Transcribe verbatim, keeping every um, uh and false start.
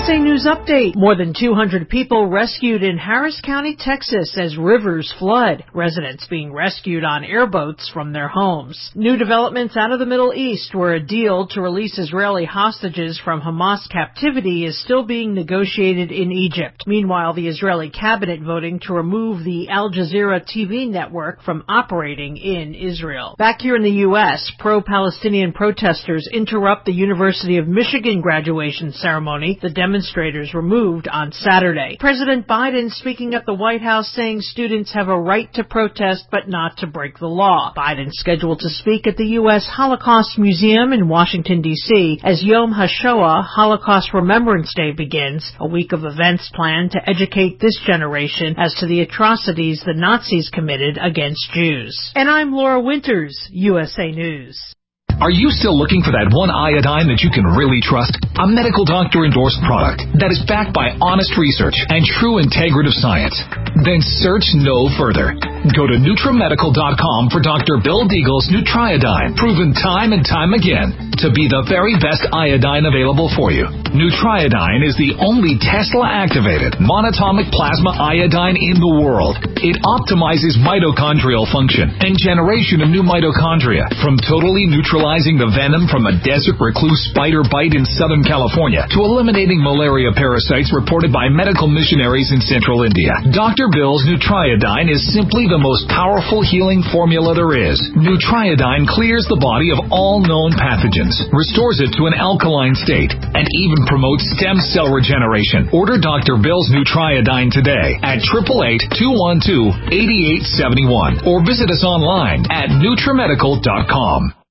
S A News Update. More than two hundred people rescued in Harris County, Texas as rivers flood. Residents being rescued on airboats from their homes. New developments out of the Middle East, where a deal to release Israeli hostages from Hamas captivity is still being negotiated in Egypt. Meanwhile, the Israeli cabinet voting to remove the Al Jazeera T V network from operating in Israel. Back here in the U S, pro-Palestinian protesters interrupt the University of Michigan graduation ceremony the demonstrators removed on Saturday. President Biden speaking at the White House saying students have a right to protest but not to break the law. Biden scheduled to speak at the U S Holocaust Museum in Washington, D C as Yom HaShoah, Holocaust Remembrance Day, begins, a week of events planned to educate this generation as to the atrocities the Nazis committed against Jews. And I'm Laura Winters, U S A News. Are you still looking for that one iodine that you can really trust? A medical doctor-endorsed product that is backed by honest research and true integrative science? Then search no further. Go to Nutramedical dot com for Doctor Bill Deagle's Nutriodine, proven time and time again to be the very best iodine available for you. Nutriodine is the only Tesla-activated monatomic plasma iodine in the world. It optimizes mitochondrial function and generation of new mitochondria, from totally neutralizing the venom from a desert recluse spider bite in Southern California to eliminating malaria parasites reported by medical missionaries in central India. Doctor Bill's Nutriodine is simply the most powerful healing formula there is. Nutriodine clears the body of all known pathogens, restores it to an alkaline state, and even promotes stem cell regeneration. Order Doctor Bill's Nutriodine today at eight eight eight, two one two, eight eight seven one or visit us online at Nutramedical dot com.